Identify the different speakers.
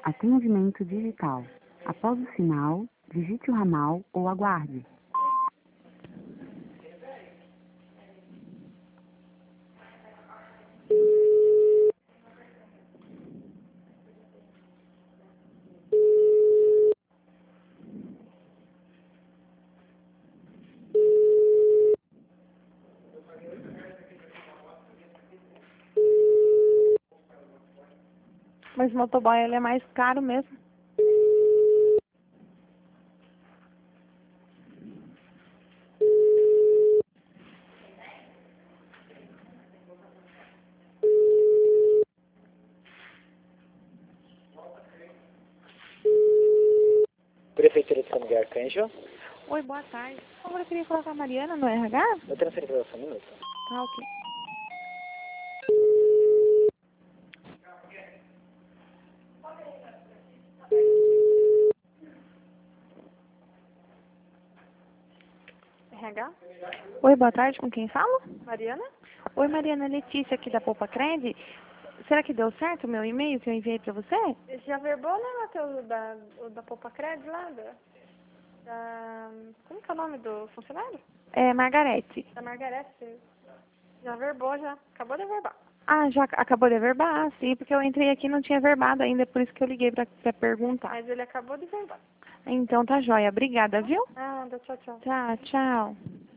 Speaker 1: Atendimento digital. Após o sinal, digite o ramal ou aguarde.
Speaker 2: Mas o motoboy ele é mais caro mesmo.
Speaker 3: Prefeitura de São Miguel Arcanjo.
Speaker 2: Oi, boa tarde. Por favor, eu queria colocar a Mariana no RH?
Speaker 3: Eu transferi para você um minuto.
Speaker 2: Tá, ok.
Speaker 4: RH?
Speaker 2: Oi, boa tarde. Com quem falo?
Speaker 4: Mariana?
Speaker 2: Oi, Mariana, Letícia aqui da Poupa Cred. Será que deu certo o meu e-mail que eu enviei pra você?
Speaker 4: Já verbou, né, Matheus, o da Poupa Cred lá? Como que é o nome do funcionário?
Speaker 2: É, Margarete.
Speaker 4: Da Margarete. Já verbou, já. Acabou de verbar.
Speaker 2: Ah, já acabou de verbar? Sim, porque eu entrei aqui e não tinha verbado ainda, por isso que eu liguei pra perguntar.
Speaker 4: Mas ele acabou de verbar.
Speaker 2: Então tá joia. Obrigada, viu?
Speaker 4: Ah, tchau, tchau.
Speaker 2: Tá, tchau.